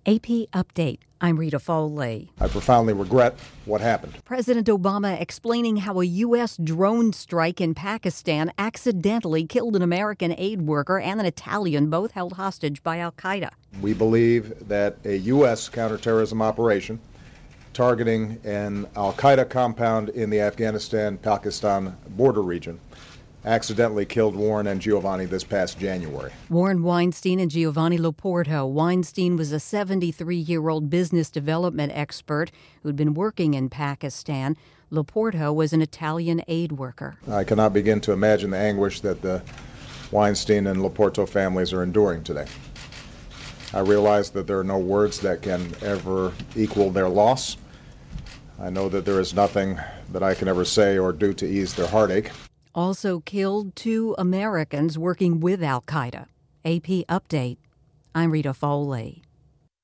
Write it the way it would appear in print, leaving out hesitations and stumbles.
AP Update. I'm Rita Foley. I profoundly regret what happened. President Obama explaining how a U.S. drone strike in Pakistan accidentally killed an American aid worker and an Italian, both held hostage by al-Qaeda. We believe that a U.S. counterterrorism operation targeting an al-Qaeda compound in the Afghanistan-Pakistan border region accidentally killed Warren and Giovanni this past January. Warren Weinstein and Giovanni Loporto. Weinstein was a 73-year-old business development expert who'd been working in Pakistan. Loporto was an Italian aid worker. I cannot begin to imagine the anguish that the Weinstein and Loporto families are enduring today. I realize that there are no words that can ever equal their loss. I know that there is nothing that I can ever say or do to ease their heartache. Also killed 2 Americans working with al-Qaeda. AP Update. I'm Rita Foley.